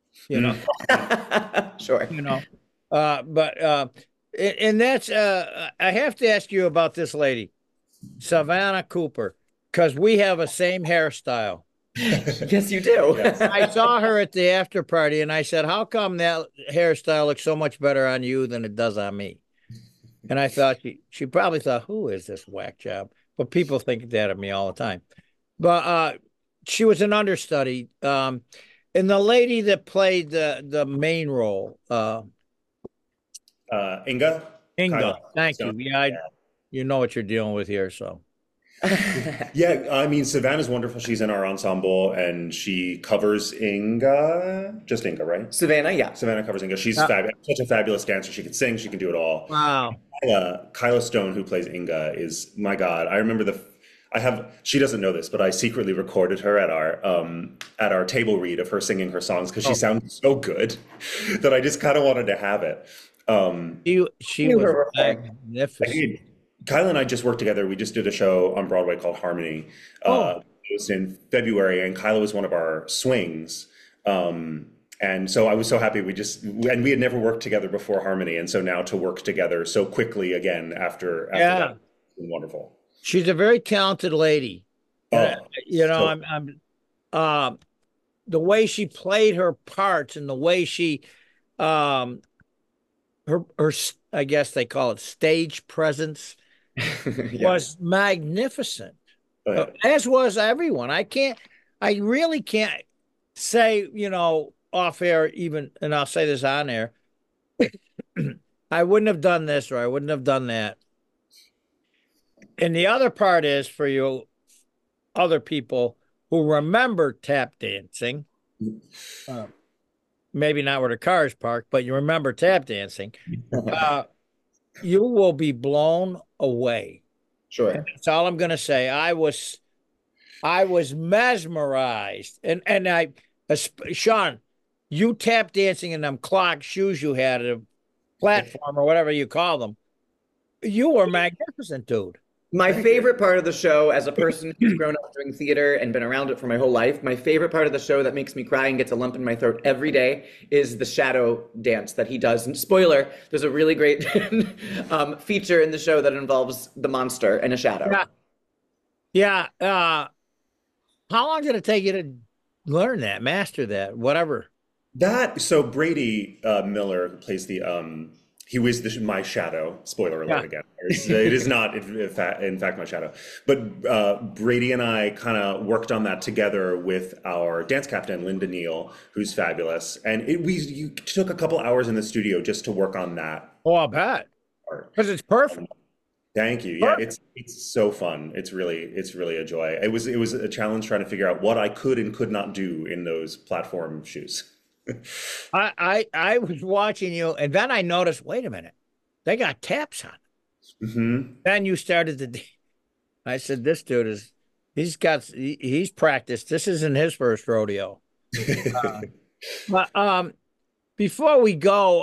[SPEAKER 2] Sure.
[SPEAKER 1] And that's I have to ask you about this lady, Savannah Cooper, because we have a same hairstyle.
[SPEAKER 2] Yes, you do.
[SPEAKER 1] I saw her at the after party, and I said, how come that hairstyle looks so much better on you than it does on me? And I thought she probably thought, who is this whack job? But people think that of me all the time. But she was an understudy. And the lady that played the main role,
[SPEAKER 3] Inga.
[SPEAKER 1] Kyla. Thank you. Yeah, you know what you're dealing with here, so.
[SPEAKER 3] Yeah, I mean, Savannah's wonderful. She's in our ensemble, and she covers Inga. Just Inga, right?
[SPEAKER 2] Savannah, yeah.
[SPEAKER 3] Savannah covers Inga. She's such a fabulous dancer. She can sing. She can do it all.
[SPEAKER 1] Wow.
[SPEAKER 3] Kyla Stone, who plays Inga, is, my God. I remember she doesn't know this, but I secretly recorded her at our table read of her singing her songs because she sounds so good that I just kind of wanted to have it.
[SPEAKER 1] She was magnificent.
[SPEAKER 3] Kyla and I just worked together. We just did a show on Broadway called Harmony. It was in February, and Kyla was one of our swings. And so I was so happy we had never worked together before Harmony, and so now to work together so quickly again after that, it's been wonderful.
[SPEAKER 1] She's a very talented lady. The way she played her parts and the way she her I guess they call it stage presence was magnificent. As was everyone. I really can't say, off air even, and I'll say this on air, I wouldn't have done this or I wouldn't have done that. And the other part is for you other people who remember tap dancing, maybe not where the car is parked, but you remember tap dancing, you will be blown away.
[SPEAKER 2] Sure.
[SPEAKER 1] That's all I'm going to say. I was mesmerized, and Sean, you tap dancing in them clock shoes you had at a platform or whatever you call them. You were magnificent, dude.
[SPEAKER 2] My favorite part of the show, as a person who's grown up doing theater and been around it for my whole life, my favorite part of the show that makes me cry and gets a lump in my throat every day is the shadow dance that he does. And spoiler, there's a really great feature in the show that involves the monster and a shadow.
[SPEAKER 1] Yeah. How long did it take you to learn that, master that, whatever?
[SPEAKER 3] So Brady Miller plays he was my shadow. Spoiler alert again. It is not, in fact, my shadow. But Brady and I kind of worked on that together with our dance captain, Linda Neal, who's fabulous. And you took a couple hours in the studio just to work on that.
[SPEAKER 1] Oh, I bet. Because it's perfect.
[SPEAKER 3] Thank you. Yeah, it's so fun. It's really a joy. It was a challenge trying to figure out what I could and could not do in those platform shoes.
[SPEAKER 1] I was watching you, and then I noticed, wait a minute, they got taps on.
[SPEAKER 3] Mm-hmm.
[SPEAKER 1] Then you started I said, this dude he's practiced. This isn't his first rodeo. But before we go,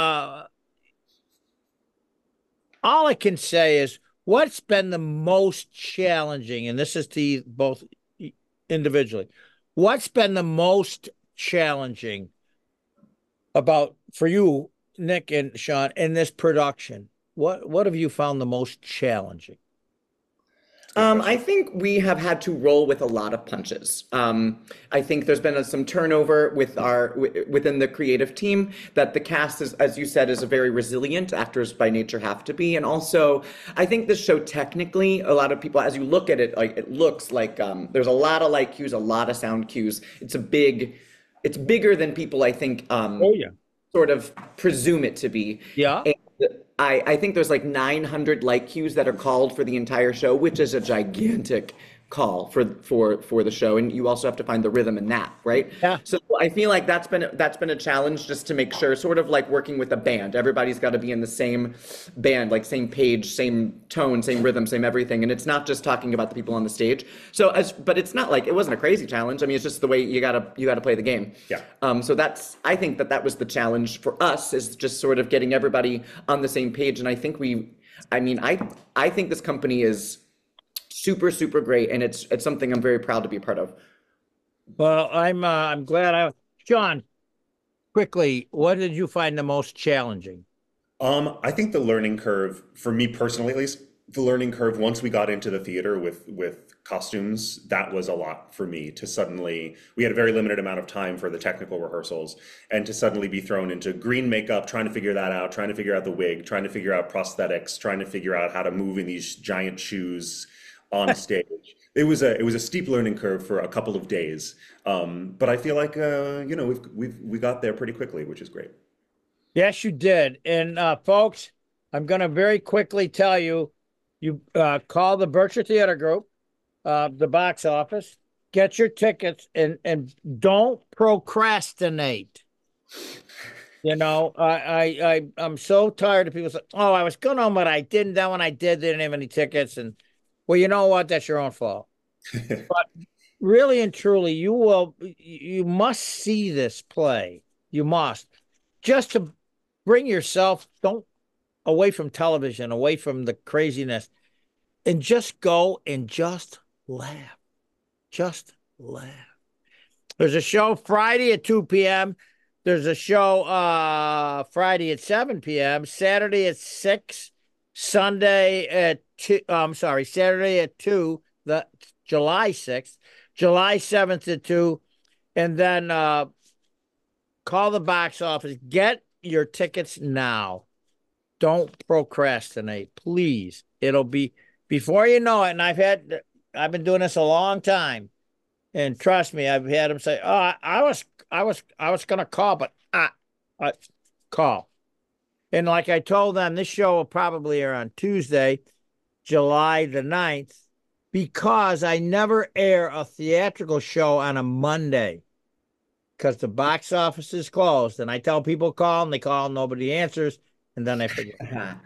[SPEAKER 1] all I can say is, what's been the most challenging, and this is to you both individually, what's been the most challenging for you, Nick and Sean, in this production? What have you found the most challenging?
[SPEAKER 2] I think we have had to roll with a lot of punches. I think there's been some turnover within the creative team, that the cast is, as you said, is a very resilient. Actors by nature have to be. And also, I think this show technically, a lot of people, as you look at it, like it looks like there's a lot of light cues, a lot of sound cues. It's bigger than people, I think, sort of presume it to be.
[SPEAKER 1] Yeah.
[SPEAKER 2] And I think there's like 900 light cues that are called for the entire show, which is a gigantic call for the show. And you also have to find the rhythm in that, right?
[SPEAKER 1] Yeah.
[SPEAKER 2] So I feel like that's been a challenge, just to make sure, sort of like working with a band. Everybody's got to be in the same band, like same page, same tone, same rhythm, same everything. And it's not just talking about the people on the stage. But it's not like, it wasn't a crazy challenge. I mean, it's just the way you gotta play the game.
[SPEAKER 3] Yeah.
[SPEAKER 2] So I think that was the challenge for us, is just sort of getting everybody on the same page. And I think I think this company is super, super great, and it's something I'm very proud to be a part of.
[SPEAKER 1] Well, I'm glad. Sean, quickly, what did you find the most challenging?
[SPEAKER 3] I think the learning curve, for me personally at least, the learning curve once we got into the theater with costumes, that was a lot for me. We had a very limited amount of time for the technical rehearsals, and to suddenly be thrown into green makeup, trying to figure that out, trying to figure out the wig, trying to figure out prosthetics, trying to figure out how to move in these giant shoes on stage. It was a steep learning curve for a couple of days, but I feel like we got there pretty quickly, which is great.
[SPEAKER 1] Yes, you did. And folks, I'm going to very quickly tell you call the Berkshire Theater Group, the box office, get your tickets, and don't procrastinate. I'm so tired of people saying, "Oh, I was going on, but I didn't." Then when I did, they didn't have any tickets, and well, you know what? That's your own fault. But really and truly, you must see this play. You must, just to bring yourself away from television, away from the craziness, and just go and just laugh. Just laugh. There's a show Friday at 2 p.m. There's a show Friday at 7 p.m., Saturday at 6, Sunday at 2, Saturday at 2, the July 6th, July 7th at 2, and then call the box office. Get your tickets now. Don't procrastinate, please. It'll be before you know it. And I've been doing this a long time, and trust me, I've had them say, "Oh, I was gonna call, but call." And like I told them, this show will probably air on Tuesday, July the 9th, because I never air a theatrical show on a Monday because the box office is closed. And I tell people call, and they call, nobody answers, and then I forget.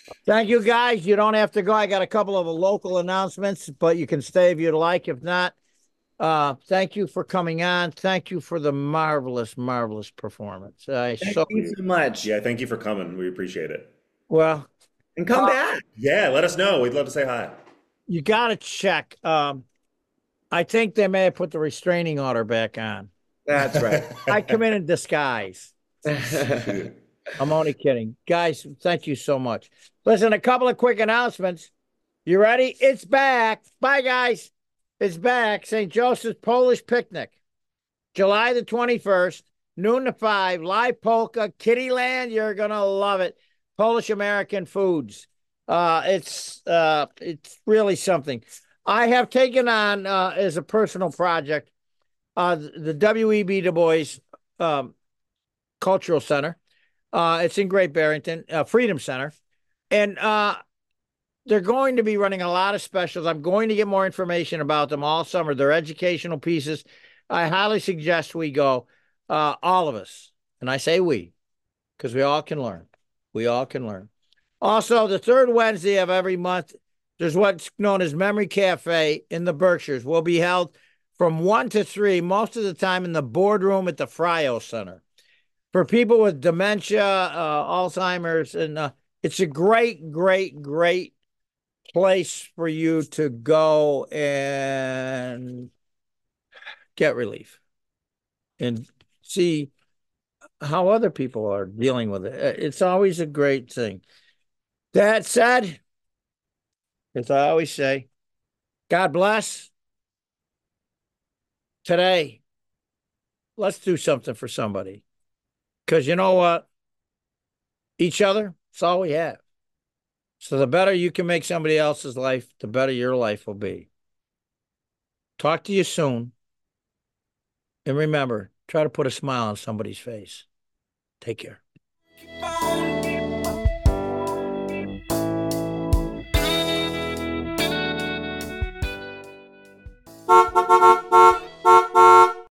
[SPEAKER 1] Thank you, guys. You don't have to go. I got a couple of local announcements, but you can stay if you'd like. If not, thank you for coming on. Thank you for the marvelous, marvelous performance.
[SPEAKER 2] Thank you so much.
[SPEAKER 3] Yeah, thank you for coming. We appreciate it.
[SPEAKER 1] Well,
[SPEAKER 2] and come back.
[SPEAKER 3] Yeah, let us know. We'd love to say hi.
[SPEAKER 1] You got to check. I think they may have put the restraining order back on.
[SPEAKER 2] That's right.
[SPEAKER 1] I come in disguise. I'm only kidding. Guys, thank you so much. Listen, a couple of quick announcements. You ready? It's back. Bye, guys. It's back. St. Joseph's Polish Picnic. July the 21st, noon to 5. Live polka, Kittyland. You're going to love it. Polish American foods. It's really something. I have taken on as a personal project the W.E.B. Du Bois Cultural Center. It's in Great Barrington, Freedom Center. And they're going to be running a lot of specials. I'm going to get more information about them all summer. They're educational pieces. I highly suggest we go, all of us. And I say we, because we all can learn. We all can learn. Also, the third Wednesday of every month, there's what's known as Memory Cafe in the Berkshires. Will be held from 1 to 3, most of the time in the boardroom at the Frio Center. For people with dementia, Alzheimer's, and it's a great, great, great place for you to go and get relief and see how other people are dealing with it. It's always a great thing. That said, as I always say, God bless. Today, let's do something for somebody. Because you know what? Each other, it's all we have. So the better you can make somebody else's life, the better your life will be. Talk to you soon. And remember, try to put a smile on somebody's face. Take care.
[SPEAKER 11] Keep on.